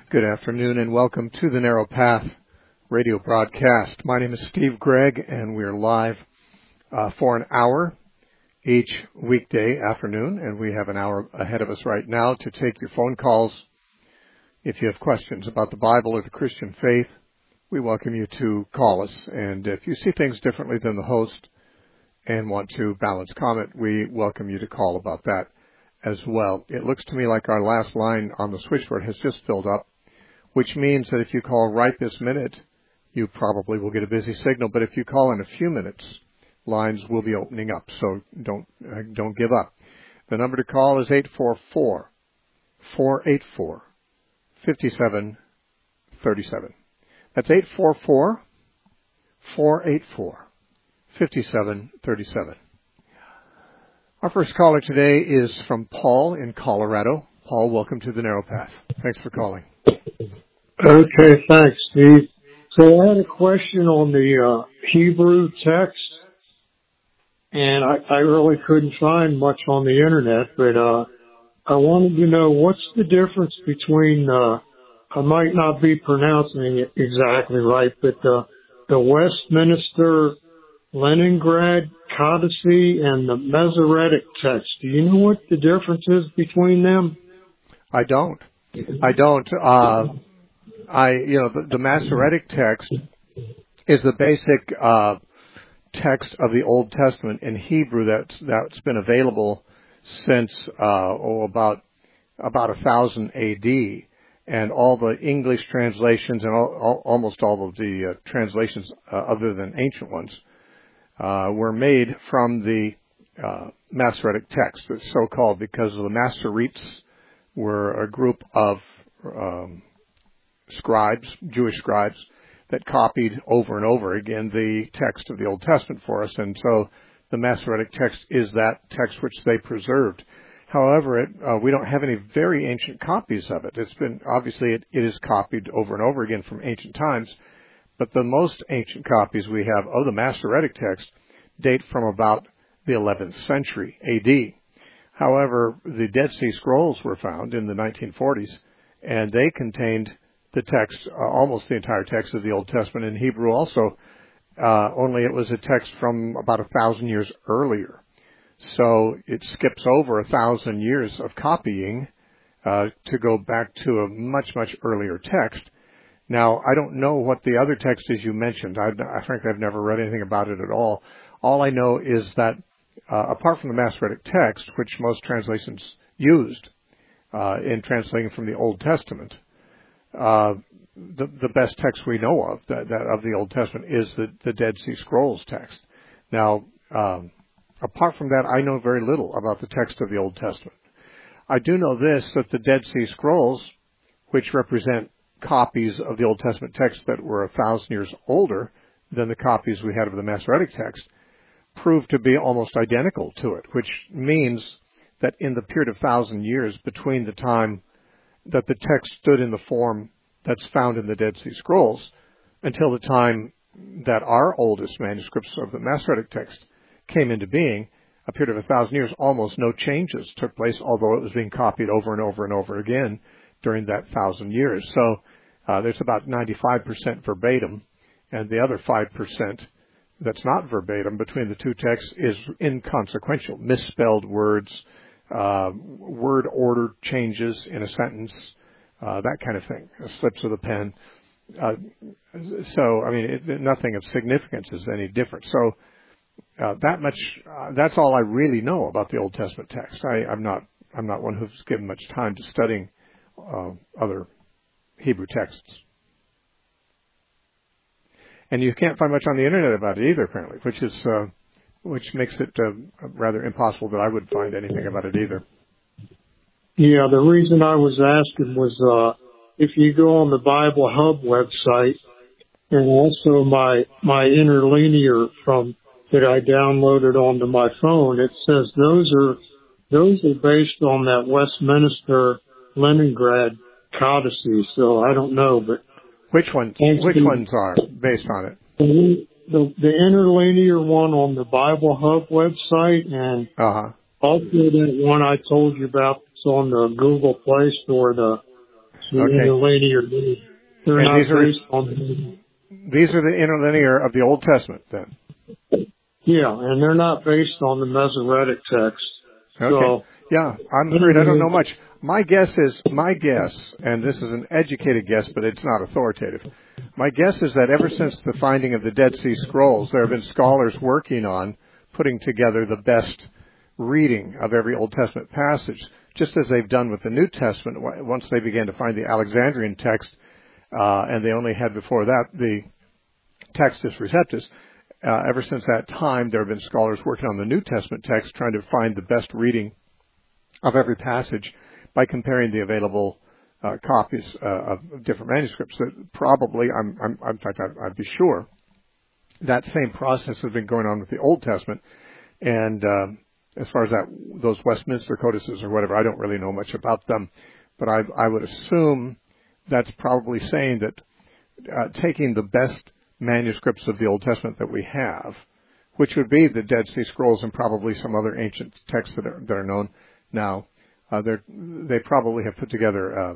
Good afternoon and welcome to the Narrow Path radio broadcast. My name is Steve Gregg and we're live for an hour each weekday afternoon, and we have an hour ahead of us right now to take your phone calls. If you have questions about the Bible or the Christian faith, we welcome you to call us. And if you see things differently than the host and want to balance comment, we welcome you to call about that as well. It looks to me like our last line on the switchboard has just filled up, which means that if you call right this minute, you probably will get a busy signal. But if you call in a few minutes, lines will be opening up. So don't give up. The number to call is 844-484-5737. That's 844-484-5737. Our first caller today is from Paul in Colorado. Paul, welcome to the Narrow Path. Thanks for calling. Okay, thanks, Steve. So I had a question on the Hebrew text, and I really couldn't find much on the internet, but I wanted to know what's the difference between, I might not be pronouncing it exactly right, but the Westminster Leningrad Codicy and the Masoretic text. Do you know what the difference is between them? I don't. The Masoretic text is the basic text of the Old Testament in Hebrew that's been available since about 1000 A.D. And all the English translations and almost all of the translations other than ancient ones were made from the Masoretic text. It's so called because the Masoretes were a group of scribes, Jewish scribes, that copied over and over again the text of the Old Testament for us. And so the Masoretic text is that text which they preserved. However, we don't have any very ancient copies of it. It's been, obviously, it is copied over and over again from ancient times, but the most ancient copies we have of the Masoretic text date from about the 11th century A.D. However, the Dead Sea Scrolls were found in the 1940s, and they contained the text, almost the entire text of the Old Testament in Hebrew also, only it was a text from about 1,000 years earlier. So it skips over 1,000 years of copying to go back to a much, much earlier text. Now, I don't know what the other text is you mentioned. Frankly, I've never read anything about it at all. All I know is that apart from the Masoretic text, which most translations used in translating from the Old Testament, the best text we know of that of the Old Testament is the Dead Sea Scrolls text. Now, apart from that, I know very little about the text of the Old Testament. I do know this, that the Dead Sea Scrolls, which represent copies of the Old Testament text that were 1,000 years older than the copies we had of the Masoretic text, proved to be almost identical to it, which means that in the period of 1,000 years between the time that the text stood in the form that's found in the Dead Sea Scrolls until the time that our oldest manuscripts of the Masoretic text came into being, a period of 1,000 years, almost no changes took place, although it was being copied over and over and over again during that 1,000 years. So there's about 95% verbatim, and the other 5% that's not verbatim between the two texts is inconsequential, misspelled words, word order changes in a sentence, that kind of thing, slips of the pen. So, I mean, nothing of significance is any different. So that much, that's all I really know about the Old Testament text. I'm not one who's given much time to studying other Hebrew texts. And you can't find much on the internet about it either, apparently, which makes it rather impossible that I would find anything about it either. Yeah, the reason I was asking was if you go on the Bible Hub website, and also my interlinear that I downloaded onto my phone, it says those are based on that Westminster Leningrad Codicy. So I don't know, but which ones are based on it? The interlinear one on the Bible Hub website, and also that one I told you about that's on the Google Play Store, the The Okay. interlinear. They're And not based on. These are the interlinear of the Old Testament, then. Yeah, and they're not based on the Masoretic text. Okay. So, yeah, I'm afraid I don't know much. My guess, and this is an educated guess, but it's not authoritative. My guess is that ever since the finding of the Dead Sea Scrolls, there have been scholars working on putting together the best reading of every Old Testament passage, just as they've done with the New Testament. Once they began to find the Alexandrian text, and they only had before that the Textus Receptus, ever since that time, there have been scholars working on the New Testament text, trying to find the best reading of every passage by comparing the available copies of different manuscripts. That probably, in fact, I'd be sure that same process has been going on with the Old Testament. And as far as those Westminster codices or whatever, I don't really know much about them, but I would assume that's probably saying that taking the best manuscripts of the Old Testament that we have, which would be the Dead Sea Scrolls and probably some other ancient texts that are known now, they probably have put together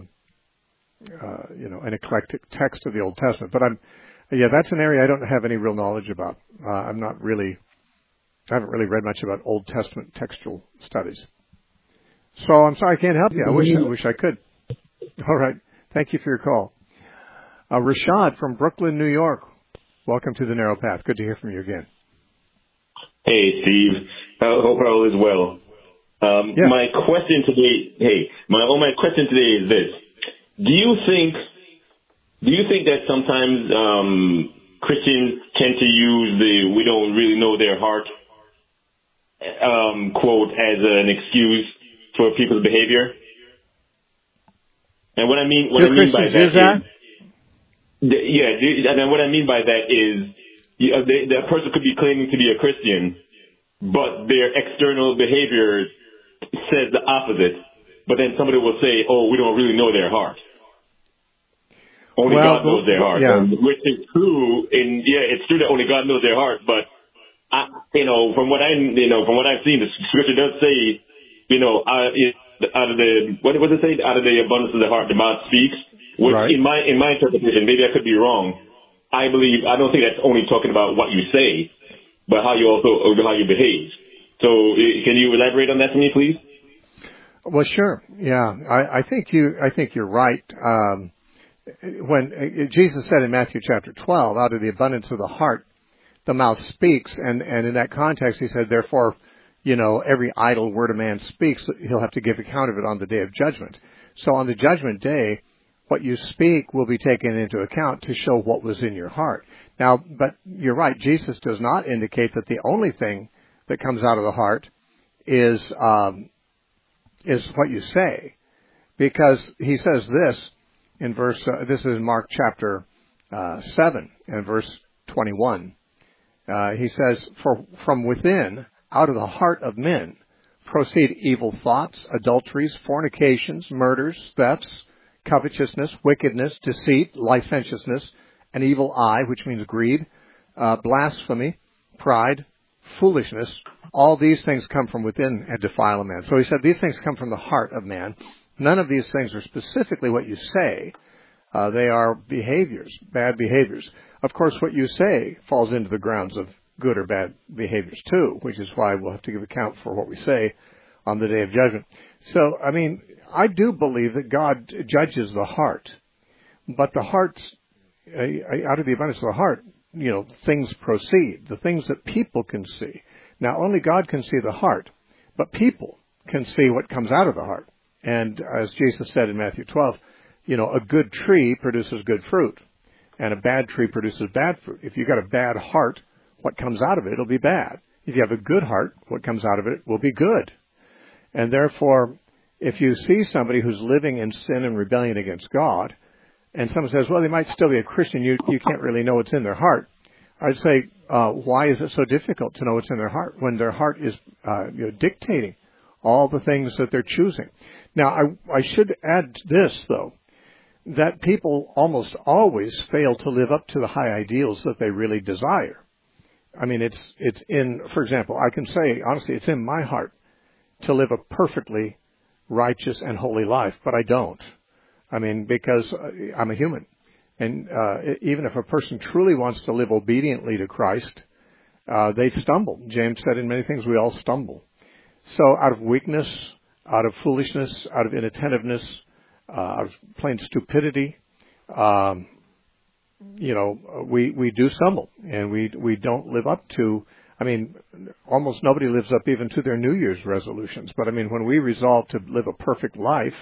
an eclectic text of the Old Testament. But that's an area I don't have any real knowledge about. I haven't really read much about Old Testament textual studies. So I'm sorry I can't help you. I wish I could. All right. Thank you for your call. Rashad from Brooklyn, New York. Welcome to the Narrow Path. Good to hear from you again. Hey, Steve. I hope all is well. Yeah. My question today, my question today is this: Do you think that sometimes Christians tend to use the "we don't really know their heart" quote as an excuse for people's behavior? And what I mean by that is, and what I mean by that is, that person could be claiming to be a Christian, but their external behavior says the opposite. But then somebody will say, "Oh, we don't really know their heart. Only God knows their heart," which is true. And it's true that only God knows their heart. But from what I've seen, the Scripture does say, out of the what does it say? Out of the abundance of the heart, the mouth speaks. Which, right. in my interpretation, maybe I could be wrong. I don't think that's only talking about what you say, but how you behave. So, can you elaborate on that for me, please? Well, sure. Yeah, I think you're right. When Jesus said in Matthew chapter 12, out of the abundance of the heart, the mouth speaks, and in that context, he said, therefore, every idle word a man speaks, he'll have to give account of it on the day of judgment. So on the judgment day, what you speak will be taken into account to show what was in your heart. Now, but you're right, Jesus does not indicate that the only thing that comes out of the heart is what you say, because he says this in this is in Mark chapter 7 and verse 21. He says, "For from within, out of the heart of men, proceed evil thoughts, adulteries, fornications, murders, thefts, covetousness, wickedness, deceit, licentiousness, an evil eye," which means greed, blasphemy, pride, foolishness. All these things come from within and defile a man. So he said these things come from the heart of man. None of these things are specifically what you say. They are behaviors, bad behaviors. Of course, what you say falls into the grounds of good or bad behaviors too, which is why we'll have to give account for what we say on the day of judgment. So, I do believe that God judges the heart, but the heart's, out of the abundance of the heart, things proceed, the things that people can see. Now, only God can see the heart, but people can see what comes out of the heart. And as Jesus said in Matthew 12, a good tree produces good fruit, and a bad tree produces bad fruit. If you've got a bad heart, what comes out of it will be bad. If you have a good heart, what comes out of it will be good. And therefore, if you see somebody who's living in sin and rebellion against God, and someone says, well, they might still be a Christian, you can't really know what's in their heart, I'd say, why is it so difficult to know what's in their heart when their heart is dictating all the things that they're choosing? Now, I should add this, though, that people almost always fail to live up to the high ideals that they really desire. It's in, for example, I can say, honestly, it's in my heart to live a perfectly righteous and holy life, but I don't. I mean, because I'm a human. And even if a person truly wants to live obediently to Christ, they stumble. James said in many things we all stumble. So out of weakness, out of foolishness, out of inattentiveness, out of plain stupidity, we do stumble, and we don't live up to, I mean, almost nobody lives up even to their New Year's resolutions. But I mean, when we resolve to live a perfect life,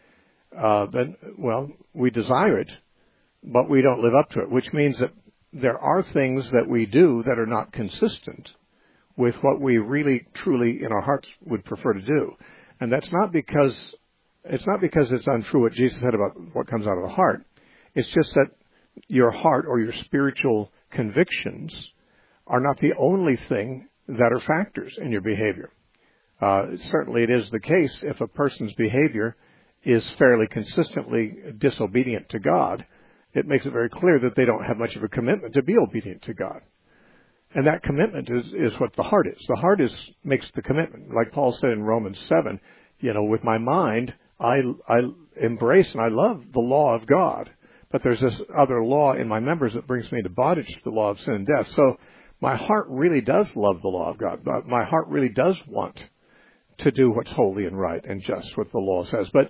then, well, we desire it, but we don't live up to it, which means that there are things that we do that are not consistent with what we really, truly, in our hearts would prefer to do. And that's not because it's untrue what Jesus said about what comes out of the heart. It's just that your heart or your spiritual convictions are not the only thing that are factors in your behavior. Certainly it is the case if a person's behavior is fairly consistently disobedient to God. It makes it very clear that they don't have much of a commitment to be obedient to God. And that commitment is what the heart is. The heart makes the commitment. Like Paul said in Romans 7, with my mind, I embrace and I love the law of God. But there's this other law in my members that brings me into bondage to the law of sin and death. So my heart really does love the law of God. My heart really does want to do what's holy and right and just, what the law says. But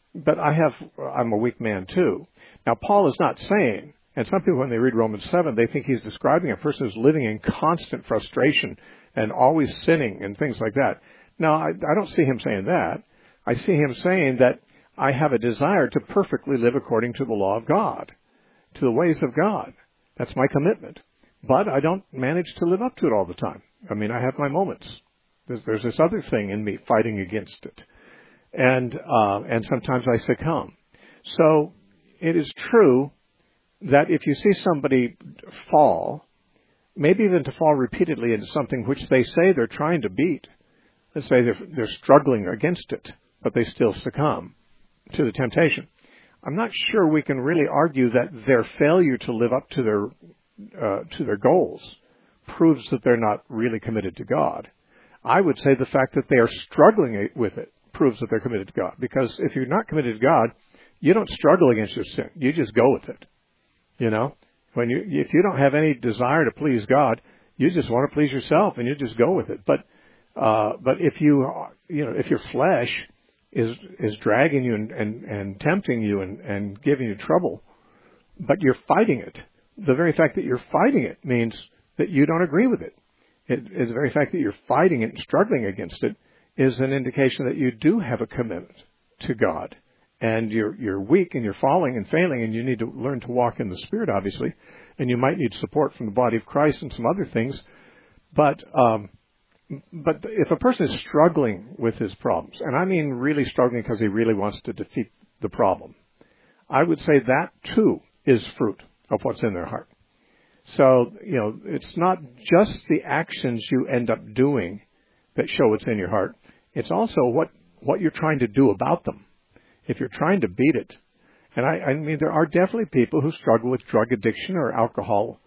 I'm a weak man too. Now, Paul is not saying, and some people when they read Romans 7, they think he's describing a person who's living in constant frustration and always sinning and things like that. Now, I don't see him saying that. I see him saying that I have a desire to perfectly live according to the law of God, to the ways of God. That's my commitment. But I don't manage to live up to it all the time. I mean, I have my moments. There's this other thing in me fighting against it. And sometimes I succumb. So it is true that if you see somebody fall, maybe even to fall repeatedly into something which they say they're trying to beat, let's say they're struggling against it, but they still succumb to the temptation. I'm not sure we can really argue that their failure to live up to their goals proves that they're not really committed to God. I would say the fact that they are struggling with it proves that they're committed to God. Because if you're not committed to God, you don't struggle against your sin. You just go with it. If you don't have any desire to please God, you just want to please yourself, and you just go with it. But if if your flesh is dragging you and tempting you and giving you trouble, but you're fighting it, the very fact that you're fighting it means that you don't agree with it. The very fact that you're fighting it and struggling against it is an indication that you do have a commitment to God. And you're weak and you're falling and failing, and you need to learn to walk in the Spirit, obviously. And you might need support from the body of Christ and some other things. But if a person is struggling with his problems, and I mean really struggling because he really wants to defeat the problem, I would say that too is fruit of what's in their heart. So, it's not just the actions you end up doing that show what's in your heart. It's also what you're trying to do about them. If you're trying to beat it, and I mean, there are definitely people who struggle with drug addiction or alcohol,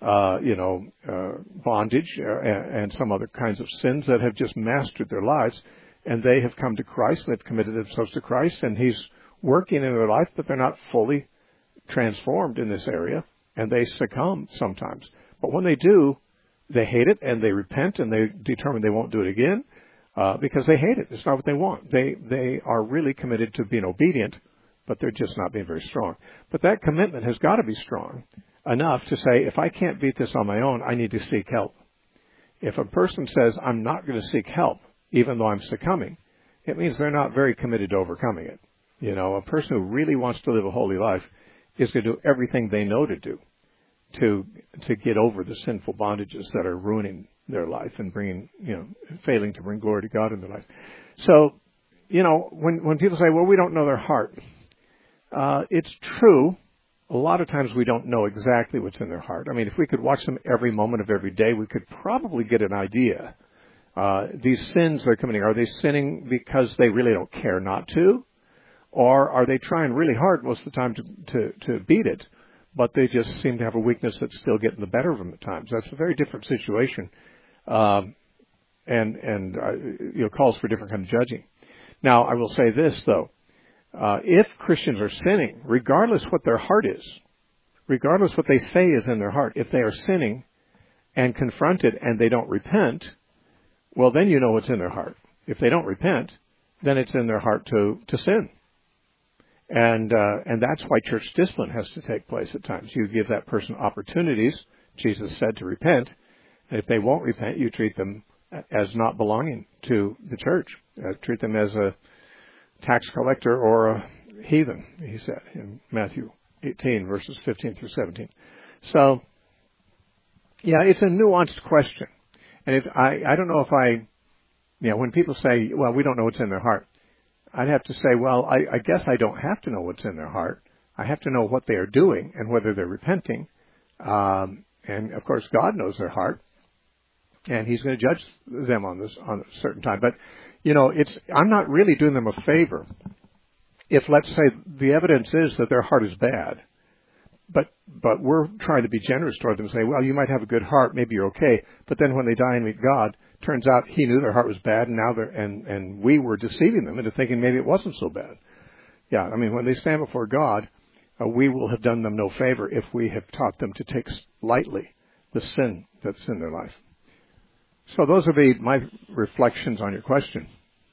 bondage and some other kinds of sins that have just mastered their lives, and they have come to Christ, they've committed themselves to Christ, and He's working in their life, but they're not fully transformed in this area, and they succumb sometimes. But when they do, they hate it, and they repent, and they determine they won't do it again, because they hate it. It's not what they want. They are really committed to being obedient, but they're just not being very strong. But that commitment has got to be strong enough to say, if I can't beat this on my own, I need to seek help. If a person says, I'm not going to seek help, even though I'm succumbing, it means they're not very committed to overcoming it. A person who really wants to live a holy life is going to do everything they know to do to get over the sinful bondages that are ruining their life and failing to bring glory to God in their life. So, when people say, well, we don't know their heart, it's true. A lot of times we don't know exactly what's in their heart. I mean, if we could watch them every moment of every day, we could probably get an idea. These sins they're committing, are they sinning because they really don't care not to? Or are they trying really hard most of the time to beat it, but they just seem to have a weakness that's still getting the better of them at times? That's a very different situation. And calls for different kind of judging. Now, I will say this, though. if Christians are sinning, regardless what their heart is, regardless what they say is in their heart, if they are sinning and confronted and they don't repent, well, then you know what's in their heart. If they don't repent, then it's in their heart to sin. And that's why church discipline has to take place at times. You give that person opportunities, Jesus said, to repent. And if they won't repent, you treat them as not belonging to the church. Treat them as a tax collector or a heathen, he said in Matthew 18, verses 15 through 17. So, yeah, it's a nuanced question. And I don't know if when people say, well, we don't know what's in their heart, I'd have to say, well, I guess I don't have to know what's in their heart. I have to know what they are doing and whether they're repenting. And of course, God knows their heart, and He's going to judge them on a certain time. But I'm not really doing them a favor if, let's say, the evidence is that their heart is bad. But we're trying to be generous toward them and say, well, you might have a good heart, maybe you're okay. But then when they die and meet God, turns out He knew their heart was bad, and now and we were deceiving them into thinking maybe it wasn't so bad. Yeah, I mean, when they stand before God, we will have done them no favor if we have taught them to take lightly the sin that's in their life. So those would be my reflections on your question.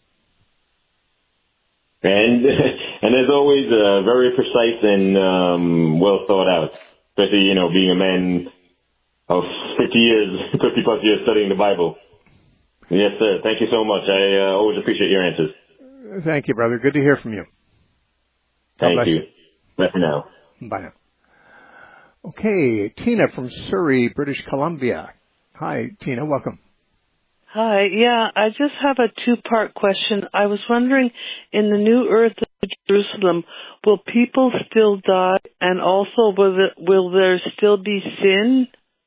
And as always, very precise and well thought out. Especially, being a man of 50 plus years studying the Bible. Yes, sir. Thank you so much. I always appreciate your answers. Thank you, brother. Good to hear from you. Thank you. Bye for now. Bye now. Okay, Tina from Surrey, British Columbia. Hi, Tina. Welcome. Hi. Yeah, I just have a two-part question. I was wondering, in the new earth of Jerusalem, will people still die, and also will there still be sin?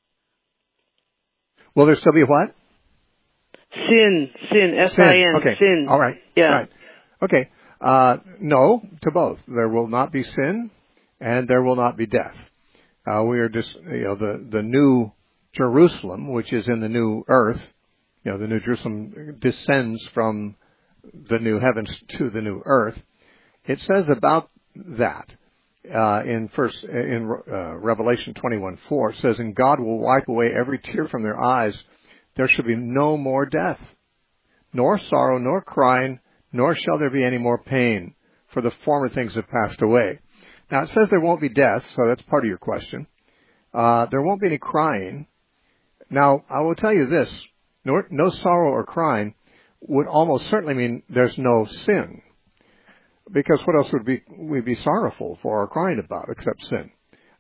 Will there still be what? Sin, S-I-N, okay. sin. All right. Yeah. Right. Okay. No to both. There will not be sin, and there will not be death. We are just, the new Jerusalem, which is in the new earth. The new Jerusalem descends from the new heavens to the new earth. It says about that in Revelation 21:4. It says, "And God will wipe away every tear from their eyes. There shall be no more death, nor sorrow, nor crying, nor shall there be any more pain, for the former things have passed away." Now, it says there won't be death, so that's part of your question. There won't be any crying. Now, I will tell you this. No sorrow or crying would almost certainly mean there's no sin. Because what else would we be sorrowful for or crying about except sin?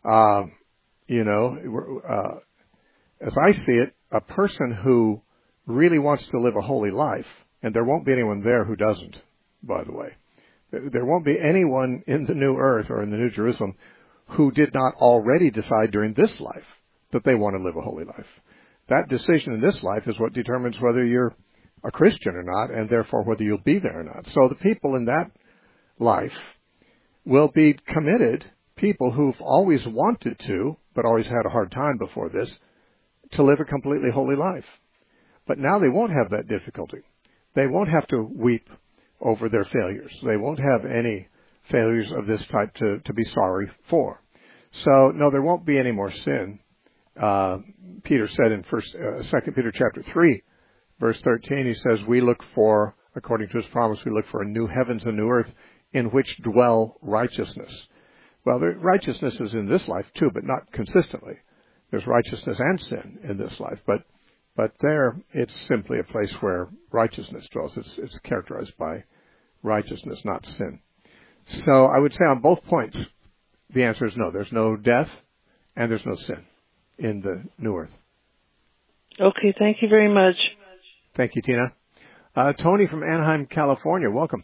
As I see it, a person who really wants to live a holy life, and there won't be anyone there who doesn't, by the way. There won't be anyone in the new earth or in the new Jerusalem who did not already decide during this life that they want to live a holy life. That decision in this life is what determines whether you're a Christian or not, and therefore whether you'll be there or not. So the people in that life will be committed, people who've always wanted to, but always had a hard time before this, to live a completely holy life. But now they won't have that difficulty. They won't have to weep over their failures. They won't have any failures of this type to be sorry for. So, no, there won't be any more sin. Peter said in 2 Peter chapter 3, verse 13, he says, we look for, according to his promise, we look for a new heavens and new earth in which dwell righteousness. Well, righteousness is in this life too, but not consistently. There's righteousness and sin in this life, but there it's simply a place where righteousness dwells. It's characterized by righteousness, not sin. So I would say on both points, the answer is no. There's no death and there's no sin in the new earth. Okay, thank you very much. Thank you, Tina. Tony from Anaheim, California, welcome.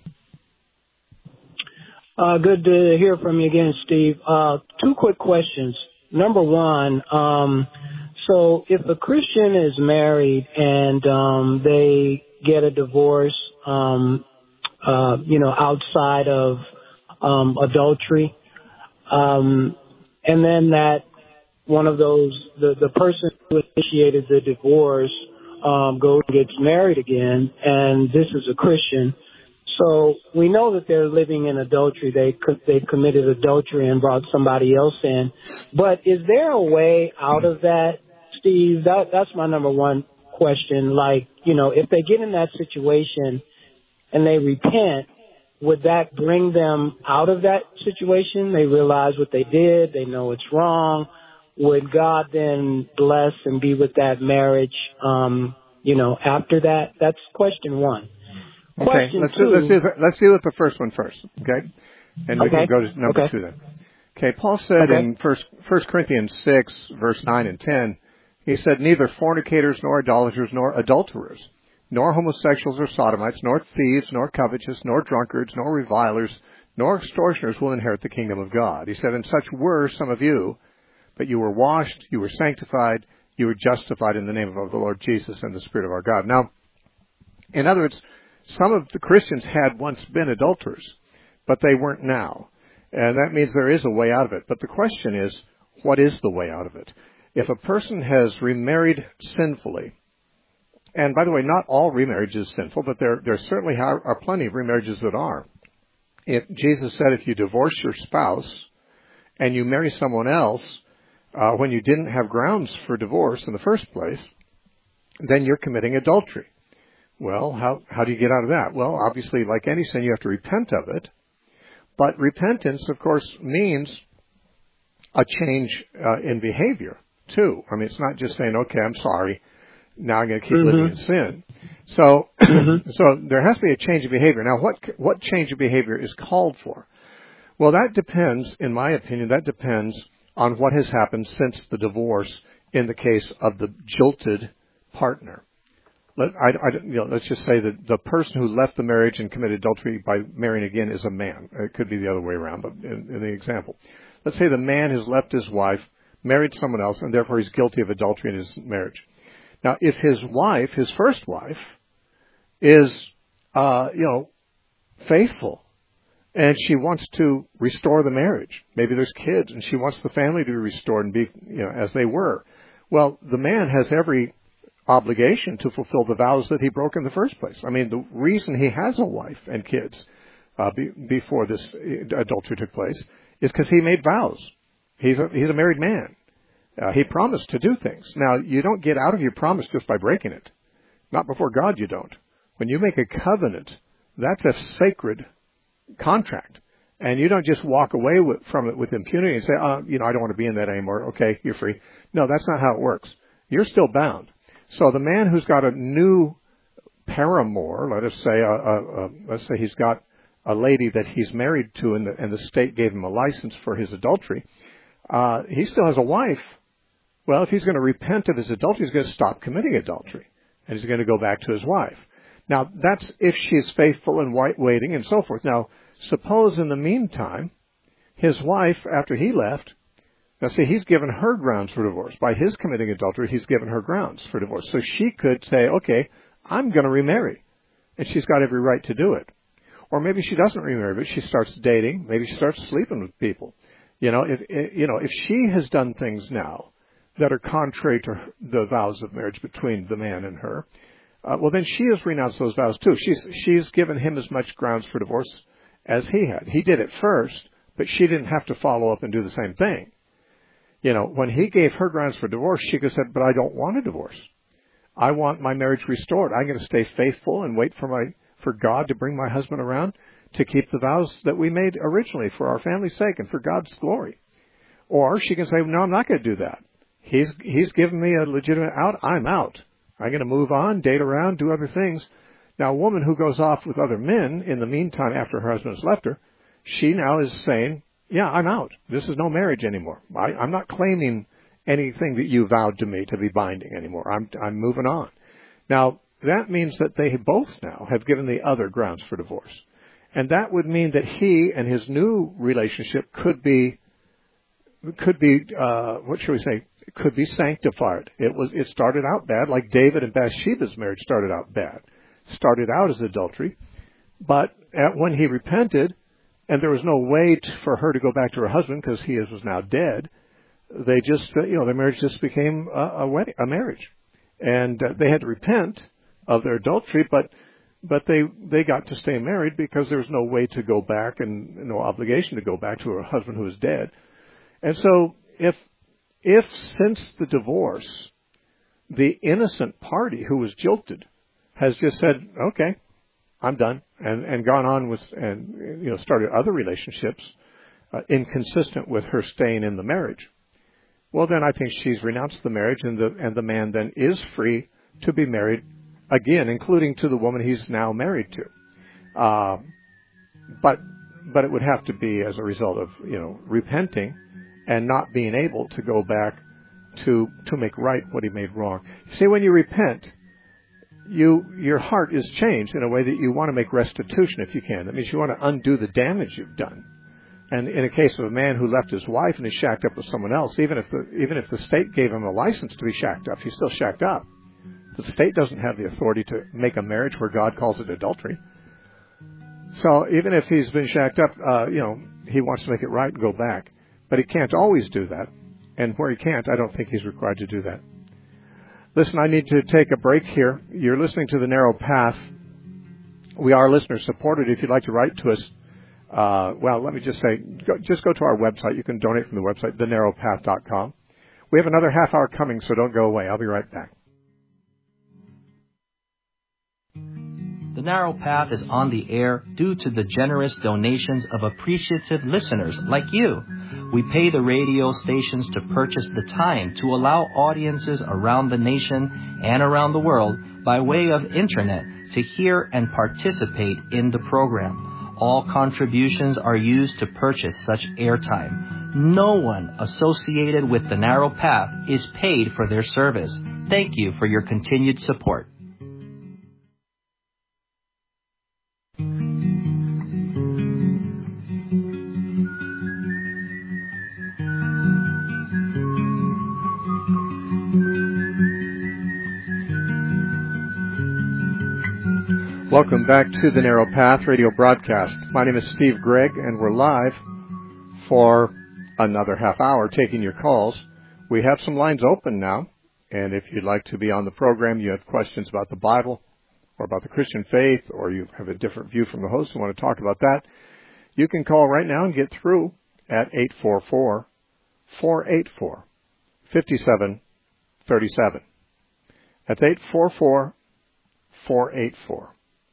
Good to hear from you again, Steve. Two quick questions. Number one, so if a Christian is married and they get a divorce, outside of adultery, and then that one of those, the person who initiated the divorce goes and gets married again, and this is a Christian, So we know that they're living in adultery. They committed adultery and brought somebody else in. But is there a way out of that, Steve? That's my number one question. Like, if they get in that situation and they repent, would that bring them out of that situation? They realize what they did. They know it's wrong. Would God then bless and be with that marriage, after that? That's question one. Okay, let's deal with the first one first, okay? And we can go to number 2 then. Okay, Paul said in 1 Corinthians 6, verse 9 and 10, he said, neither fornicators, nor idolaters, nor adulterers, nor homosexuals or sodomites, nor thieves, nor covetous, nor drunkards, nor revilers, nor extortioners will inherit the kingdom of God. He said, and such were some of you, but you were washed, you were sanctified, you were justified in the name of the Lord Jesus and the Spirit of our God. Now, in other words, some of the Christians had once been adulterers, but they weren't now. And that means there is a way out of it. But the question is, what is the way out of it? If a person has remarried sinfully, and by the way, not all remarriage is sinful, but there certainly are plenty of remarriages that are. If Jesus said if you divorce your spouse and you marry someone else when you didn't have grounds for divorce in the first place, then you're committing adultery. Well, how do you get out of that? Well, obviously, like any sin, you have to repent of it. But repentance, of course, means a change in behavior, too. I mean, it's not just saying, okay, I'm sorry, now I'm going to keep living in sin. So so there has to be a change of behavior. Now, what change of behavior is called for? Well, that depends, in my opinion, on what has happened since the divorce in the case of the jilted partner. Let's just say that the person who left the marriage and committed adultery by marrying again is a man. It could be the other way around, but in the example. Let's say the man has left his wife, married someone else, and therefore he's guilty of adultery in his marriage. Now, if his wife, his first wife, is, faithful, and she wants to restore the marriage, maybe there's kids, and she wants the family to be restored and be, as they were. Well, the man has every obligation to fulfill the vows that he broke in the first place. I mean, the reason he has a wife and kids before this adultery took place is because he made vows. He's a married man. He promised to do things. Now, you don't get out of your promise just by breaking it. Not before God, you don't. When you make a covenant, that's a sacred contract. And you don't just walk away from it with impunity and say, I don't want to be in that anymore. Okay, you're free. No, that's not how it works. You're still bound. So the man who's got a new paramour, let's say he's got a lady that he's married to and the state gave him a license for his adultery, he still has a wife. Well, if he's going to repent of his adultery, he's going to stop committing adultery, and he's going to go back to his wife. Now, that's if she's faithful and waiting and so forth. Now, suppose in the meantime, his wife, after he left, now see, he's given her grounds for divorce. By his committing adultery, he's given her grounds for divorce. So she could say, okay, I'm going to remarry. And she's got every right to do it. Or maybe she doesn't remarry, but she starts dating. Maybe she starts sleeping with people. If she has done things now that are contrary to the vows of marriage between the man and her, well, then she has renounced those vows too. She's given him as much grounds for divorce as he had. He did it first, but she didn't have to follow up and do the same thing. When he gave her grounds for divorce, she could have said, but I don't want a divorce. I want my marriage restored. I'm going to stay faithful and wait for God to bring my husband around to keep the vows that we made originally for our family's sake and for God's glory. Or she can say, no, I'm not going to do that. He's given me a legitimate out. I'm out. I'm going to move on, date around, do other things. Now, a woman who goes off with other men in the meantime after her husband has left her, she now is saying, yeah, I'm out. This is no marriage anymore. I'm not claiming anything that you vowed to me to be binding anymore. I'm moving on. Now, that means that they both now have given the other grounds for divorce. And that would mean that he and his new relationship could be what should we say? Could be sanctified. It started out bad, like David and Bathsheba's marriage started out bad. Started out as adultery. But when he repented, and there was no way for her to go back to her husband because he was now dead, they just, their marriage just became a marriage. And they had to repent of their adultery, but but they got to stay married because there was no way to go back and no obligation to go back to her husband who was dead. And so if since the divorce, the innocent party who was jilted has just said, okay, I'm done, and gone on with, and started other relationships inconsistent with her staying in the marriage, well, then I think she's renounced the marriage, and the man then is free to be married again, including to the woman he's now married to. But it would have to be as a result of repenting and not being able to go back to make right what he made wrong. See, when you repent, your heart is changed in a way that you want to make restitution if you can. That means you want to undo the damage you've done. And in a case of a man who left his wife and is shacked up with someone else, even if the state gave him a license to be shacked up, he's still shacked up. The state doesn't have the authority to make a marriage where God calls it adultery. So even if he's been shacked up, he wants to make it right and go back. But he can't always do that. And where he can't, I don't think he's required to do that. Listen, I need to take a break here. You're listening to The Narrow Path. We are listener supported. If you'd like to write to us, let me just say, just go to our website. You can donate from the website, thenarrowpath.com. We have another half hour coming, so don't go away. I'll be right back. The Narrow Path is on the air due to the generous donations of appreciative listeners like you. We pay the radio stations to purchase the time to allow audiences around the nation and around the world by way of internet to hear and participate in the program. All contributions are used to purchase such airtime. No one associated with the Narrow Path is paid for their service. Thank you for your continued support. Welcome back to the Narrow Path radio broadcast. My name is Steve Gregg, and we're live for another half hour taking your calls. We have some lines open now, and if you'd like to be on the program, you have questions about the Bible or about the Christian faith, or you have a different view from the host and want to talk about that, you can call right now and get through at 844-484-5737. That's 844-484-5737.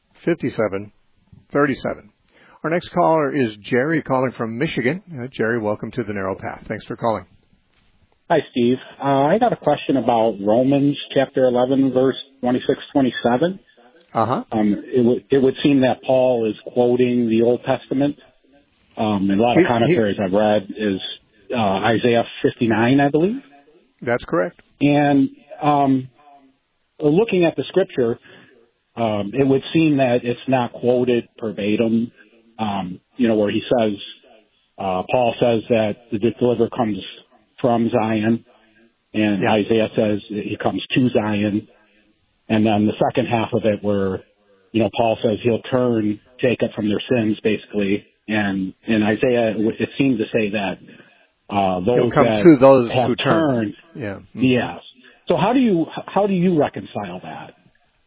Our next caller is Jerry, calling from Michigan. Jerry, welcome to the Narrow Path. Thanks for calling. Hi, Steve. I got a question about Romans chapter 11, verse 26-27. It would seem that Paul is quoting the Old Testament. And a lot of commentaries I've read is Isaiah 59, I believe. That's correct. And looking at the scripture, it would seem that it's not quoted verbatim, where he says, Paul says that the deliverer comes from Zion, and Isaiah says he comes to Zion. And then the second half of it where, Paul says he'll turn Jacob from their sins, basically. And in Isaiah, it seems to say that he'll come to those who turn. Yeah. Yes. So how do you reconcile that?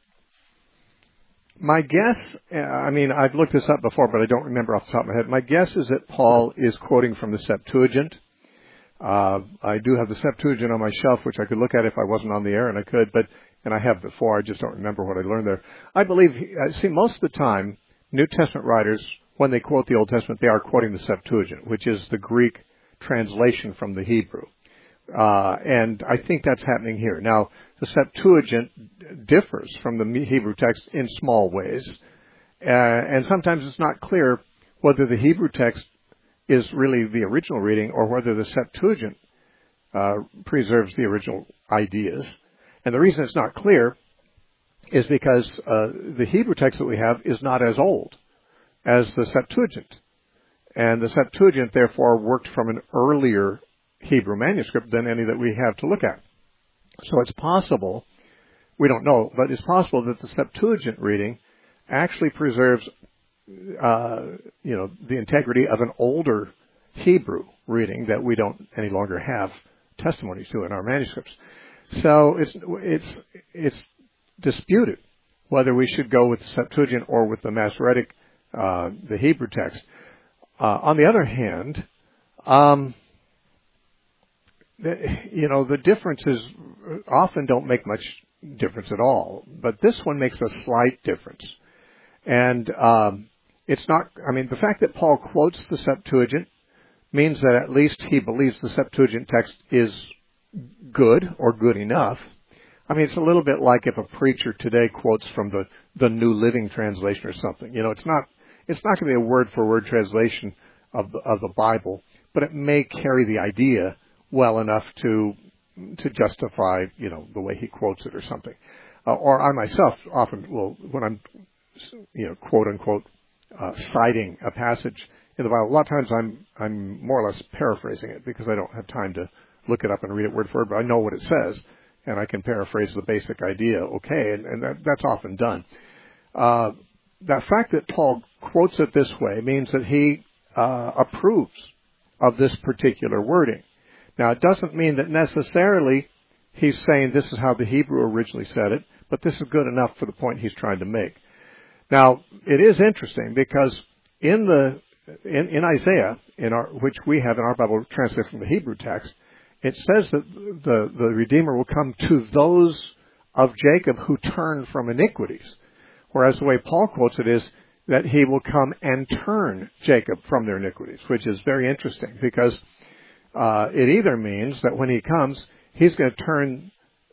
My guess, I've looked this up before, but I don't remember off the top of my head. My guess is that Paul is quoting from the Septuagint. I do have the Septuagint on my shelf, which I could look at if I wasn't on the air, and I could, and I have before. I just don't remember what I learned there. I believe, most of the time, New Testament writers, when they quote the Old Testament, they are quoting the Septuagint, which is the Greek translation from the Hebrew. And I think that's happening here. Now, the Septuagint differs from the Hebrew text in small ways. And sometimes it's not clear whether the Hebrew text is really the original reading or whether the Septuagint preserves the original ideas. And the reason it's not clear is because the Hebrew text that we have is not as old as the Septuagint. And the Septuagint, therefore, worked from an earlier Hebrew manuscript than any that we have to look at. So it's possible, we don't know, but it's possible that the Septuagint reading actually preserves, the integrity of an older Hebrew reading that we don't any longer have testimonies to in our manuscripts. So it's disputed whether we should go with the Septuagint or with the Masoretic, the Hebrew text. On the other hand, the differences often don't make much difference at all, but this one makes a slight difference. And it's not, the fact that Paul quotes the Septuagint means that at least he believes the Septuagint text is good or good enough. It's a little bit like if a preacher today quotes from the New Living Translation or something. It's not going to be a word-for-word translation of the Bible, but it may carry the idea well enough to justify, the way he quotes it or something. Or I myself often will, when I'm, quote unquote, citing a passage in the Bible, a lot of times I'm more or less paraphrasing it because I don't have time to look it up and read it word for word, but I know what it says and I can paraphrase the basic idea okay, and that's often done. The fact that Paul quotes it this way means that he approves of this particular wording. Now, it doesn't mean that necessarily he's saying this is how the Hebrew originally said it, but this is good enough for the point he's trying to make. Now, it is interesting because in Isaiah, which we have in our Bible translated from the Hebrew text, it says that the Redeemer will come to those of Jacob who turn from iniquities. Whereas the way Paul quotes it is that he will come and turn Jacob from their iniquities, which is very interesting because it either means that when he comes, he's going to turn,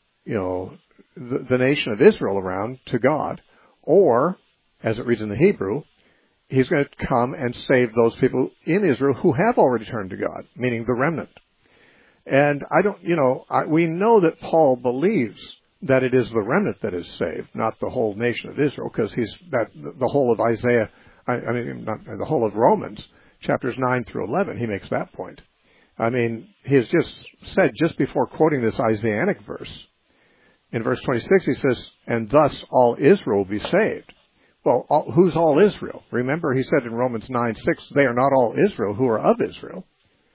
the nation of Israel around to God, or, as it reads in the Hebrew, he's going to come and save those people in Israel who have already turned to God, meaning the remnant. And we know that Paul believes that it is the remnant that is saved, not the whole nation of Israel, because the whole of Isaiah, not the whole of Romans, chapters 9 through 11, he makes that point. He has just said, just before quoting this Isaianic verse, in verse 26 he says, and thus all Israel will be saved. Well, who's all Israel? Remember, he said in Romans 9:6, they are not all Israel who are of Israel.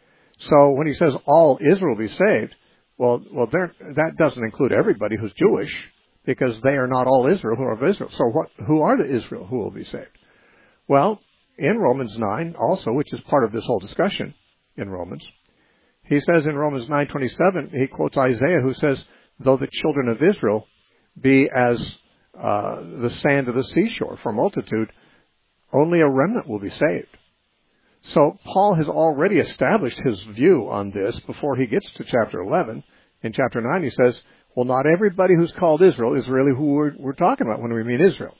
So when he says all Israel will be saved, well, that doesn't include everybody who's Jewish, because they are not all Israel who are of Israel. So who are the Israel who will be saved? Well, in Romans 9 also, which is part of this whole discussion in Romans, he says in Romans 9:27, he quotes Isaiah, who says, though the children of Israel be as the sand of the seashore for multitude, only a remnant will be saved. So Paul has already established his view on this before he gets to chapter 11. In chapter 9 he says, well, not everybody who's called Israel is really who we're talking about when we mean Israel.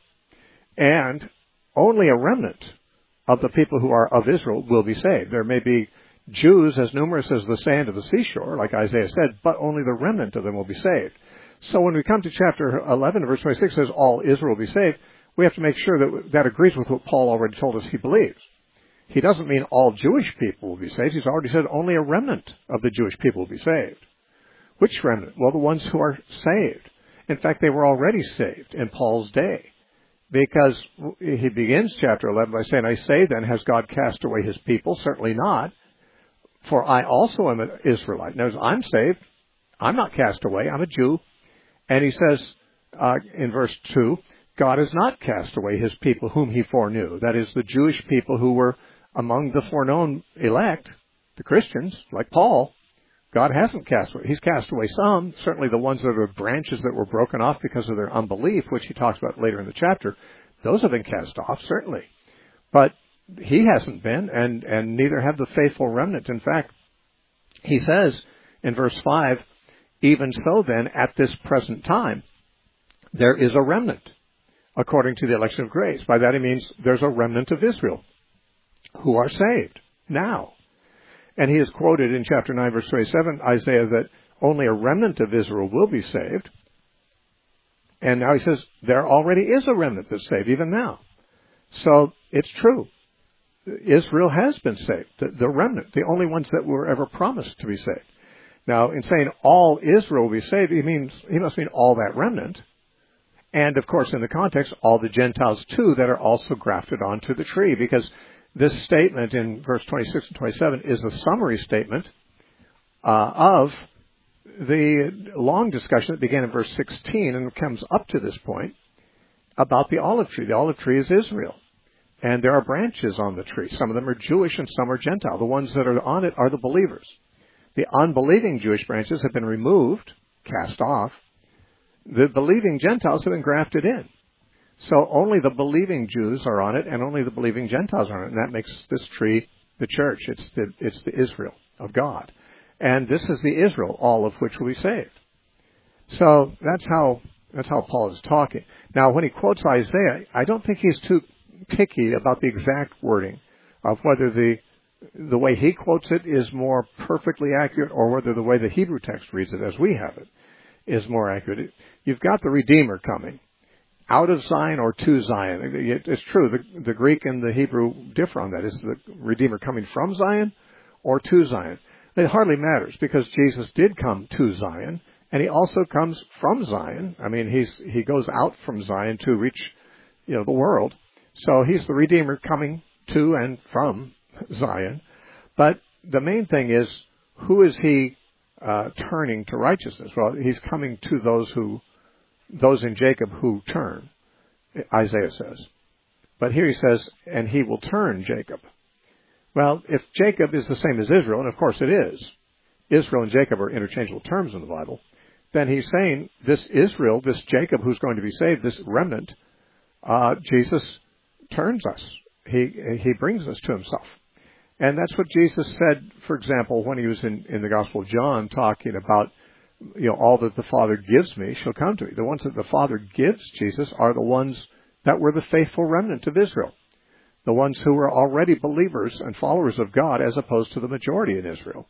And only a remnant of the people who are of Israel will be saved. There may be Jews as numerous as the sand of the seashore, like Isaiah said, but only the remnant of them will be saved. So when we come to chapter 11, verse 26 says all Israel will be saved, we have to make sure that agrees with what Paul already told us he believes. He doesn't mean all Jewish people will be saved. He's already said only a remnant of the Jewish people will be saved. Which remnant? Well, the ones who are saved. In fact, they were already saved in Paul's day. Because he begins chapter 11 by saying, I say then, has God cast away his people? Certainly not. For I also am an Israelite. Now, I'm saved. I'm not cast away. I'm a Jew. And he says in verse 2, God has not cast away his people whom he foreknew. That is, the Jewish people who were among the foreknown elect, the Christians, like Paul. God hasn't cast away. He's cast away some, certainly the ones that are branches that were broken off because of their unbelief, which he talks about later in the chapter. Those have been cast off, certainly. But he hasn't been, and neither have the faithful remnant. In fact, he says in verse 5, even so then, at this present time, there is a remnant, according to the election of grace. By that he means there's a remnant of Israel who are saved now. And he is quoted in chapter 9, verse 27, Isaiah, that only a remnant of Israel will be saved. And now he says there already is a remnant that's saved, even now. So it's true. Israel has been saved, the remnant, the only ones that were ever promised to be saved. Now, in saying all Israel will be saved, he must mean all that remnant. And, of course, in the context, all the Gentiles, too, that are also grafted onto the tree. Because this statement in verse 26 and 27 is a summary statement of the long discussion that began in verse 16 and comes up to this point about the olive tree. The olive tree is Israel. And there are branches on the tree. Some of them are Jewish and some are Gentile. The ones that are on it are the believers. The unbelieving Jewish branches have been removed, cast off. The believing Gentiles have been grafted in. So only the believing Jews are on it, and only the believing Gentiles are on it. And that makes this tree the church. It's the Israel of God. And this is the Israel, all of which will be saved. So that's how Paul is talking. Now, when he quotes Isaiah, I don't think he's too picky about the exact wording of whether the way he quotes it is more perfectly accurate or whether the way the Hebrew text reads it, as we have it, is more accurate. You've got the Redeemer coming out of Zion or to Zion. It's true, the Greek and the Hebrew differ on that. Is the Redeemer coming from Zion or to Zion? It hardly matters because Jesus did come to Zion and he also comes from Zion. I mean, he goes out from Zion to reach, the world. So he's the Redeemer coming to and from Zion. But the main thing is, who is he turning to righteousness? Well, he's coming to those in Jacob who turn, Isaiah says. But here he says, and he will turn Jacob. Well, if Jacob is the same as Israel, and of course it is, Israel and Jacob are interchangeable terms in the Bible, then he's saying this Israel, this Jacob who's going to be saved, this remnant, Jesus turns us. He brings us to himself. And that's what Jesus said, for example, when he was in the Gospel of John talking about, all that the Father gives me shall come to me. The ones that the Father gives Jesus are the ones that were the faithful remnant of Israel. The ones who were already believers and followers of God as opposed to the majority in Israel.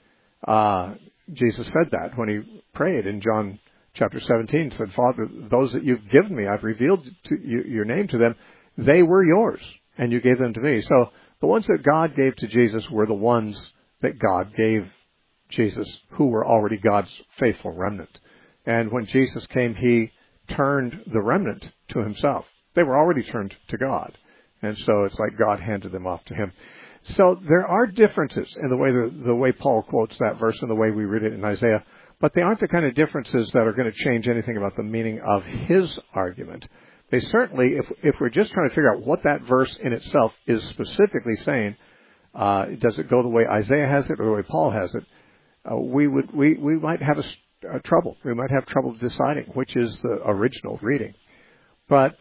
Jesus said that when he prayed in John chapter 17, said, Father, those that you've given me, I've revealed to you, your name to them. They were yours, and you gave them to me. So the ones that God gave to Jesus were the ones that God gave Jesus, who were already God's faithful remnant. And when Jesus came, he turned the remnant to himself. They were already turned to God. And so it's like God handed them off to him. So there are differences in the way Paul quotes that verse and the way we read it in Isaiah, but they aren't the kind of differences that are going to change anything about the meaning of his argument. They certainly, if we're just trying to figure out what that verse in itself is specifically saying, does it go the way Isaiah has it or the way Paul has it, we might have a trouble. We might have trouble deciding which is the original reading. But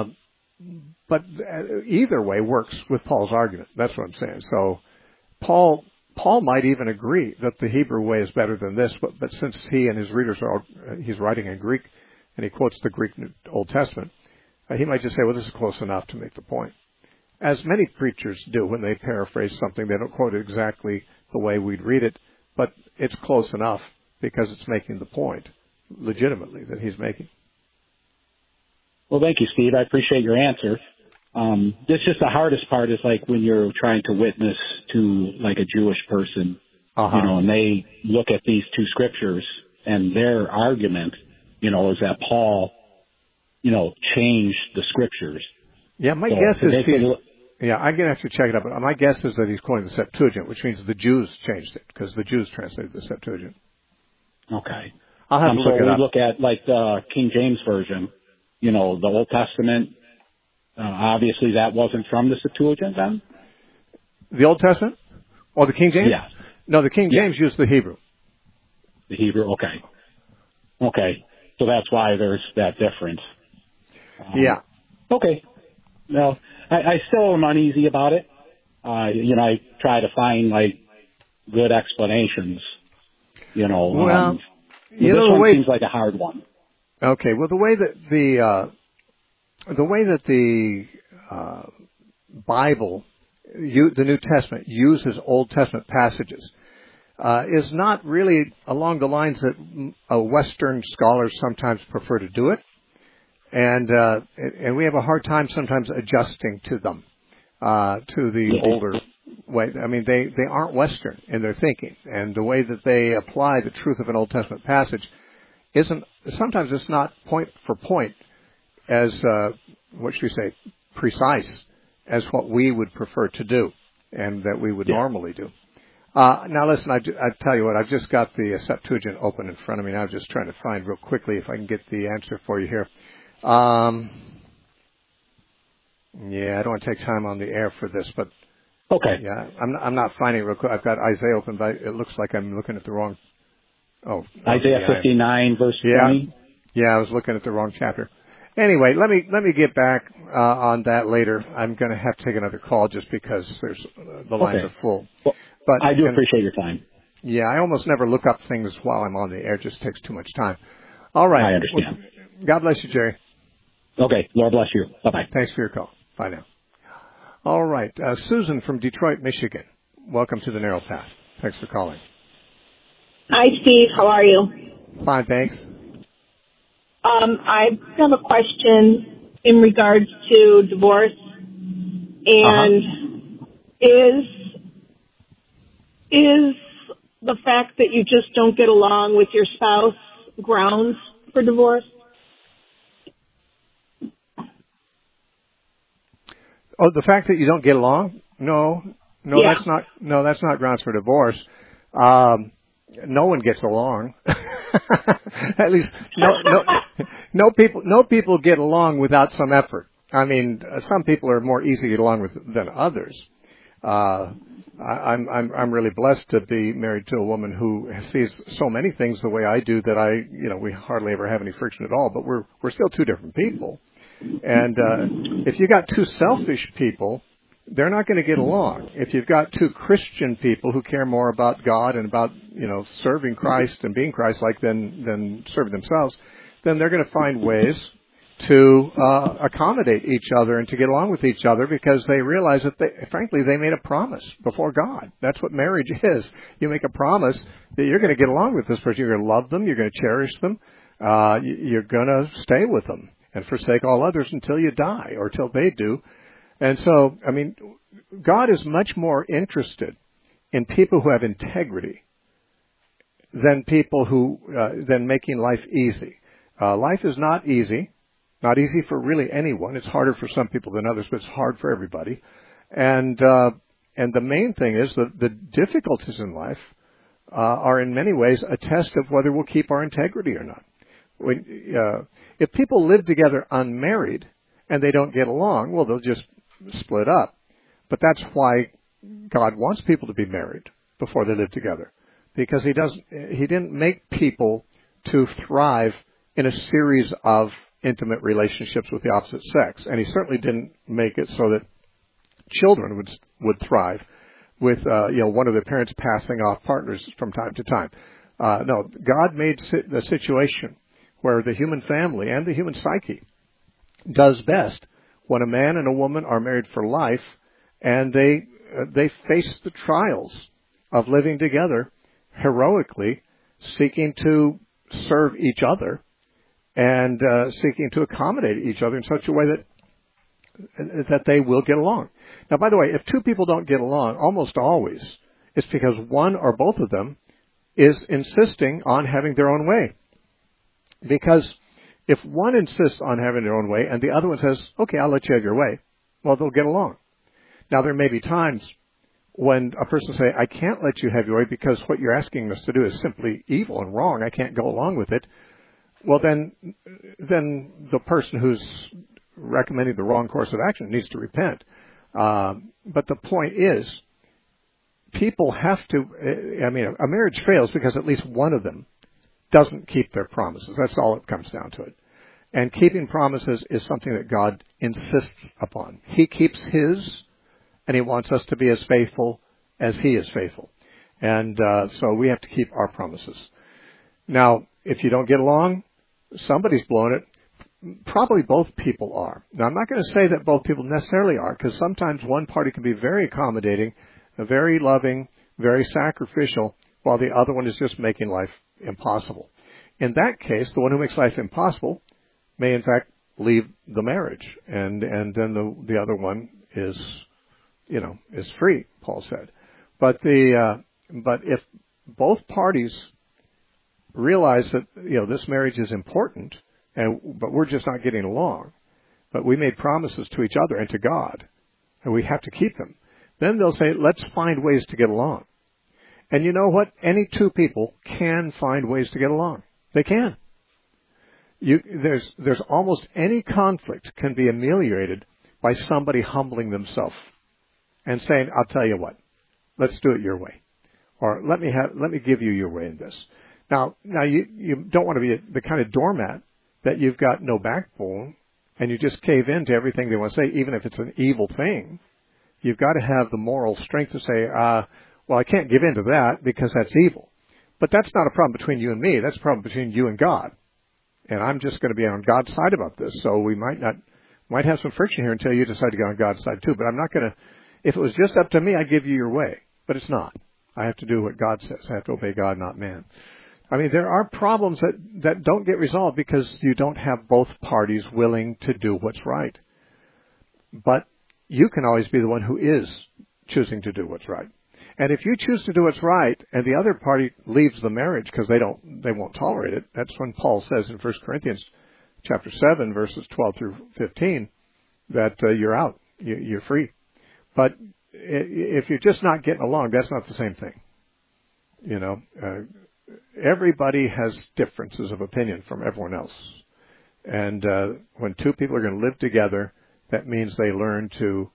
either way works with Paul's argument. That's what I'm saying. So Paul might even agree that the Hebrew way is better than this, but since he and his readers he's writing in Greek and he quotes the Greek Old Testament, he might just say, well, this is close enough to make the point. As many preachers do when they paraphrase something, they don't quote it exactly the way we'd read it, but it's close enough because it's making the point legitimately that he's making. Well, thank you, Steve. I appreciate your answer. This just the hardest part is like when you're trying to witness to like a Jewish person, and they look at these two scriptures and their argument, is that Paul, changed the scriptures. Yeah, my guess is I'm going to have to check it out, but my guess is that he's quoting the Septuagint, which means the Jews changed it because the Jews translated the Septuagint. Okay. I'll have to look it up. So we look at like the King James Version, the Old Testament. Obviously, that wasn't from the Septuagint then? The Old Testament? Or the King James? Yeah. No, the King James used the Hebrew. The Hebrew, okay. Okay. So that's why there's that difference. Yeah. Okay. Well, I still am uneasy about it. I try to find like good explanations. This one seems like a hard one. Okay. Well, the way that the Bible, the New Testament, uses Old Testament passages is not really along the lines that Western scholars sometimes prefer to do it. And we have a hard time sometimes adjusting to them, to the older way. I mean, they aren't Western in their thinking, and the way that they apply the truth of an Old Testament passage sometimes it's not point for point as, precise as what we would prefer to do and that we would normally do. Now listen, I tell you what, I've just got the Septuagint open in front of me, and I'm just trying to find real quickly if I can get the answer for you here. Yeah, I don't want to take time on the air for this, but Okay. yeah, I'm not finding it real quick. I've got Isaiah open, but it looks like I'm looking at the wrong. Isaiah 59 verse 20. Yeah, I was looking at the wrong chapter. Anyway, let me get back on that later. I'm going to have to take another call just because the lines are full. Well, but I do appreciate your time. Yeah, I almost never look up things while I'm on the air. It just takes too much time. All right. I understand. Well, God bless you, Jerry. Okay. Lord bless you. Bye-bye. Thanks for your call. Bye now. All right. Susan from Detroit, Michigan. Welcome to the Narrow Path. Thanks for calling. Hi, Steve. How are you? Fine, thanks. I have a question in regards to divorce. And is the fact that you just don't get along with your spouse grounds for divorce? Oh, the fact that you don't get along? No, Yeah. that's not grounds for divorce. No one gets along. At least no people get along without some effort. I mean, some people are more easy to get along with than others. I'm really blessed to be married to a woman who sees so many things the way I do that we hardly ever have any friction at all. But we're still two different people. And if you got two selfish people, they're not going to get along. If you've got two Christian people who care more about God and about serving Christ and being Christ-like than serving themselves, then they're going to find ways to accommodate each other and to get along with each other because they realize that they made a promise before God. That's what marriage is. You make a promise that you're going to get along with this person. You're going to love them. You're going to cherish them. You're going to stay with them and forsake all others until you die or till they do. And so, I mean, God is much more interested in people who have integrity than people than making life easy. Life is not easy for really anyone. It's harder for some people than others, but it's hard for everybody. And the main thing is that the difficulties in life are in many ways a test of whether we'll keep our integrity or not. If people live together unmarried and they don't get along, well, they'll just split up. But that's why God wants people to be married before they live together, because He didn't make people to thrive in a series of intimate relationships with the opposite sex, and He certainly didn't make it so that children would thrive with one of the parents passing off partners from time to time. No, God made the situation where the human family and the human psyche does best when a man and a woman are married for life, and they face the trials of living together heroically, seeking to serve each other and seeking to accommodate each other in such a way that they will get along. Now, by the way, if two people don't get along, almost always it's because one or both of them is insisting on having their own way. Because if one insists on having their own way and the other one says, okay, I'll let you have your way, well, they'll get along. Now, there may be times when a person say, I can't let you have your way because what you're asking us to do is simply evil and wrong. I can't go along with it. Well, then the person who's recommending the wrong course of action needs to repent. But the point is, people have to, a marriage fails because at least one of them doesn't keep their promises. That's all it comes down to it. And keeping promises is something that God insists upon. He keeps His, and He wants us to be as faithful as He is faithful. And so we have to keep our promises. Now, if you don't get along, somebody's blown it. Probably both people are. Now, I'm not going to say that both people necessarily are, because sometimes one party can be very accommodating, very loving, very sacrificial, while the other one is just making life impossible. In that case, the one who makes life impossible may in fact leave the marriage, and then the other one is free, Paul said. But if both parties realize that this marriage is important, but we're just not getting along, but we made promises to each other and to God, and we have to keep them, then they'll say, let's find ways to get along. And you know what? Any two people can find ways to get along. They can. There's almost any conflict can be ameliorated by somebody humbling themselves and saying, I'll tell you what, let's do it your way. Or let me give you your way in this. Now you don't want to be the kind of doormat that you've got no backbone and you just cave into everything they want to say, even if it's an evil thing. You've got to have the moral strength to say, well, I can't give in to that because that's evil. But that's not a problem between you and me. That's a problem between you and God. And I'm just going to be on God's side about this. So we might have some friction here until you decide to go on God's side too. But I'm not going to, if it was just up to me, I'd give you your way. But it's not. I have to do what God says. I have to obey God, not man. I mean, there are problems that don't get resolved because you don't have both parties willing to do what's right. But you can always be the one who is choosing to do what's right. And if you choose to do what's right and the other party leaves the marriage because they won't tolerate it, that's when Paul says in 1 Corinthians chapter 7, verses 12 through 15, that you're out, you're free. But if you're just not getting along, that's not the same thing. You know, everybody has differences of opinion from everyone else. And when two people are going to live together, that means they learn to,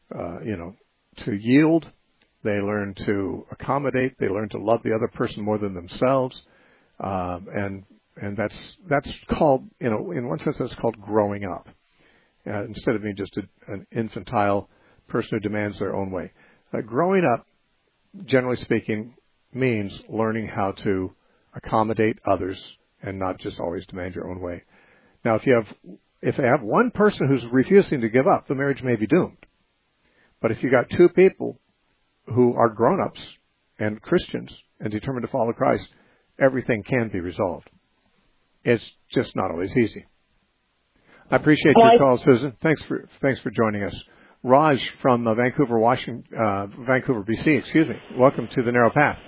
to yield. They learn to accommodate. They learn to love the other person more than themselves. And that's called, in one sense, that's called growing up. Instead of being just an infantile person who demands their own way. Growing up, generally speaking, means learning how to accommodate others and not just always demand your own way. Now, if they have one person who's refusing to give up, the marriage may be doomed. But if you got two people who are grown-ups and Christians and determined to follow Christ, everything can be resolved. It's just not always easy. I appreciate your call, Susan. Thanks for joining us. Raj from Vancouver, BC. Excuse me. Welcome to the Narrow Path.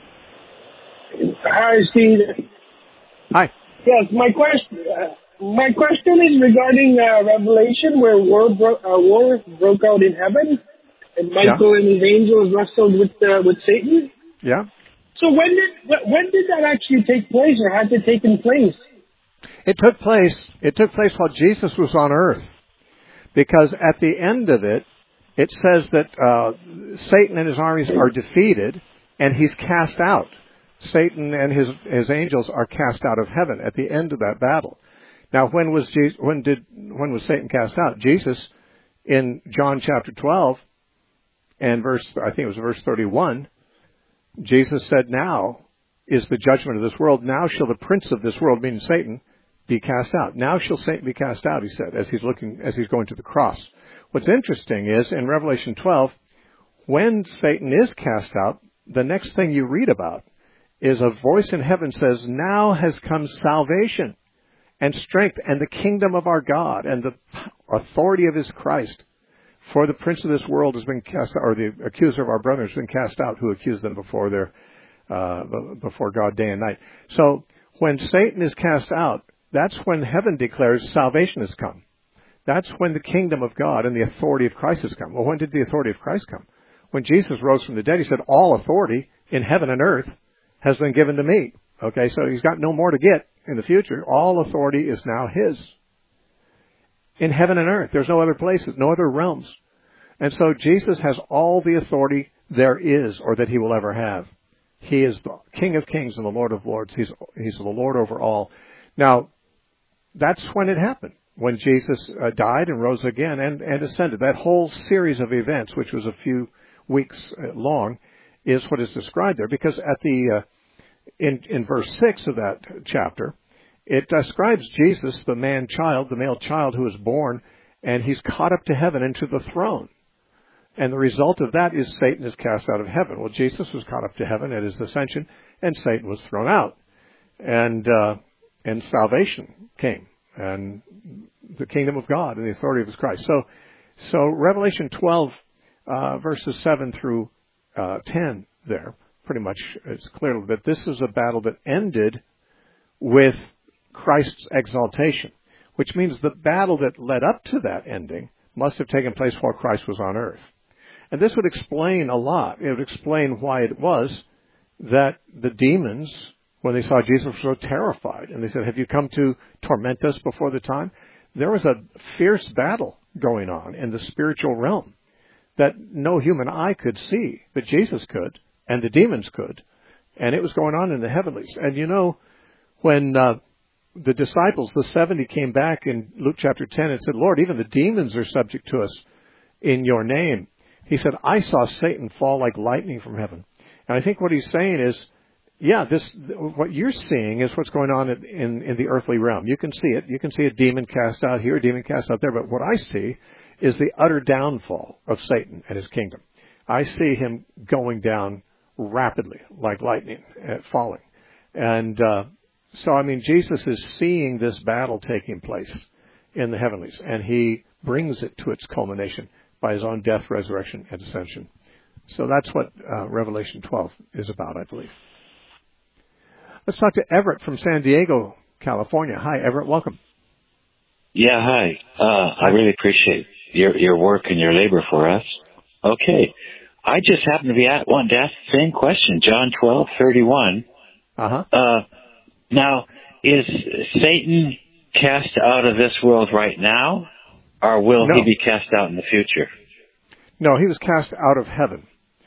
Hi, Steve. Hi. Yes, my question is regarding Revelation, where war broke out in heaven, and Michael and his angels wrestled with Satan. Yeah. So when did that actually take place, or had it taken place? It took place while Jesus was on earth, because at the end of it, it says that Satan and his armies are defeated, and he's cast out. Satan and his angels are cast out of heaven at the end of that battle. Now, when was Satan cast out? Jesus, in John chapter 12, and verse 31, Jesus said, "Now is the judgment of this world. Now shall the prince of this world," meaning Satan, "be cast out." Now shall Satan be cast out, he said, as he's going to the cross. What's interesting is in Revelation 12, when Satan is cast out, the next thing you read about is a voice in heaven says, "Now has come salvation and strength and the kingdom of our God and the authority of his Christ. For the prince of this world has been cast out," or the accuser of our brethren has been cast out, who accused them before God day and night. So when Satan is cast out, that's when heaven declares salvation has come. That's when the kingdom of God and the authority of Christ has come. Well, when did the authority of Christ come? When Jesus rose from the dead, he said, "All authority in heaven and earth has been given to me." Okay, so he's got no more to get in the future. All authority is now his. In heaven and earth. There's no other places, no other realms. And so Jesus has all the authority there is, or that he will ever have. He is the King of Kings and the Lord of Lords. He's the Lord over all. Now, that's when it happened. When Jesus died and rose again and ascended. That whole series of events, which was a few weeks long, is what is described there. Because at in verse 6 of that chapter, it describes Jesus, the male child who was born, and he's caught up to heaven into the throne. And the result of that is Satan is cast out of heaven. Well, Jesus was caught up to heaven at his ascension, and Satan was thrown out. And salvation came, and the kingdom of God and the authority of his Christ. So Revelation 12, verses 7 through 10 there, pretty much it's clear that this is a battle that ended with Christ's exaltation, which means the battle that led up to that ending must have taken place while Christ was on earth. And this would explain a lot. It would explain why it was that the demons, when they saw Jesus, were so terrified. And they said, "Have you come to torment us before the time?" There was a fierce battle going on in the spiritual realm that no human eye could see, but Jesus could, and the demons could. And it was going on in the heavenlies. And you know, when the disciples, the 70, came back in Luke chapter 10 and said, Lord, even the demons are subject to us in your name. He said, I saw Satan fall like lightning from heaven. And I think what he's saying is, yeah, what you're seeing is what's going on in the earthly realm. You can see it. You can see a demon cast out here, a demon cast out there. But what I see is the utter downfall of Satan and his kingdom. I see him going down rapidly, like lightning, falling. And so, I mean, Jesus is seeing this battle taking place in the heavenlies, and he brings it to its culmination by his own death, resurrection, and ascension. So that's what Revelation 12 is about, I believe. Let's talk to Everett from San Diego, California. Hi, Everett. Welcome. Yeah, hi. I really appreciate your work and your labor for us. Okay. I just happen to be wanting to ask the same question, John 12:31. Uh-huh. Now, is Satan cast out of this world right now, or will he be cast out in the future? No, he was cast out of heaven,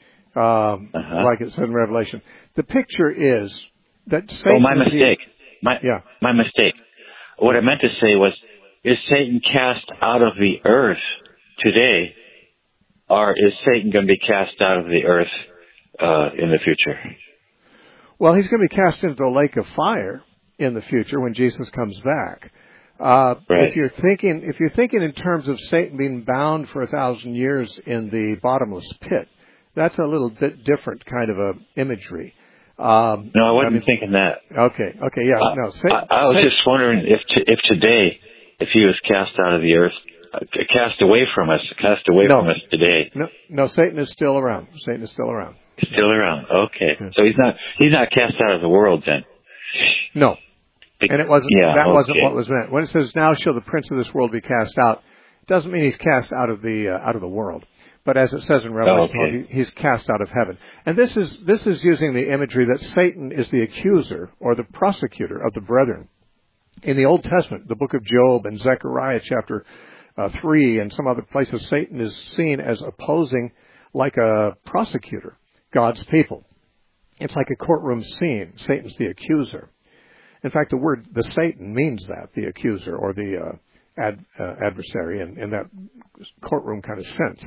like it said in Revelation. The picture is that Satan... Oh, my mistake. My mistake. What I meant to say was, is Satan cast out of the earth today, or is Satan going to be cast out of the earth in the future? Well, he's going to be cast into the lake of fire in the future when Jesus comes back. Right. If you're thinking in terms of Satan being bound for 1,000 years in the bottomless pit, that's a little bit different kind of a imagery. No, I wasn't thinking that. Okay, yeah. No, I was just wondering if today, if he was cast out of the earth, cast away from us today. No, Satan is still around. Still around. Okay, so he's not cast out of the world then. No, and it wasn't. That wasn't what was meant when it says, "Now shall the prince of this world be cast out." It doesn't mean he's cast out of the world. But as it says in Revelation, he's cast out of heaven. And this is using the imagery that Satan is the accuser or the prosecutor of the brethren. In the Old Testament, the book of Job and Zechariah chapter 3 and some other places, Satan is seen as opposing like a prosecutor, God's people. It's like a courtroom scene. Satan's the accuser. In fact, the Satan means that, the accuser or the adversary in that courtroom kind of sense.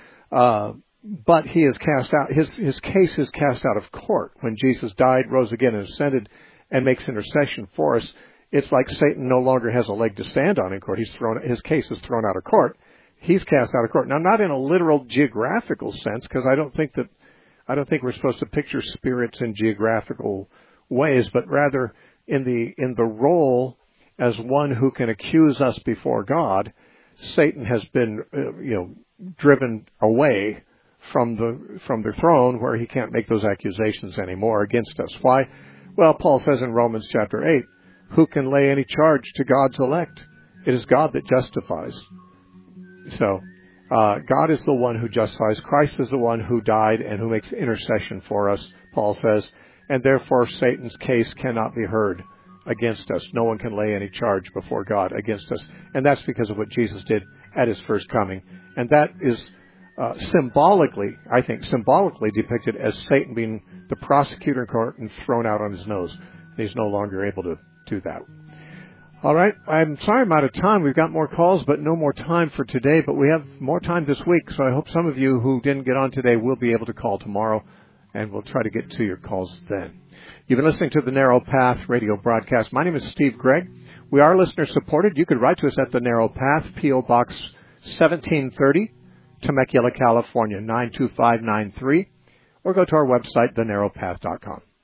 But he is cast out. His case is cast out of court. When Jesus died, rose again, and ascended, and makes intercession for us, it's like Satan no longer has a leg to stand on in court. His case is thrown out of court. He's cast out of court. Now, not in a literal geographical sense, because I don't think we're supposed to picture spirits in geographical ways, but rather in the role as one who can accuse us before God. Satan has been, driven away from the throne where he can't make those accusations anymore against us. Why? Well, Paul says in Romans chapter 8, who can lay any charge to God's elect? It is God that justifies. So, God is the one who justifies. Christ is the one who died and who makes intercession for us, Paul says, and therefore Satan's case cannot be heard against us. No one can lay any charge before God against us. And that's because of what Jesus did at his first coming. And that is symbolically depicted as Satan being the prosecutor in court and thrown out on his nose. And he's no longer able to do that. All right. I'm sorry I'm out of time. We've got more calls, but no more time for today. But we have more time this week, so I hope some of you who didn't get on today will be able to call tomorrow, and we'll try to get to your calls then. You've been listening to the Narrow Path radio broadcast. My name is Steve Gregg. We are listener-supported. You could write to us at the Narrow Path, P.O. Box 1730, Temecula, California, 92593, or go to our website, thenarrowpath.com.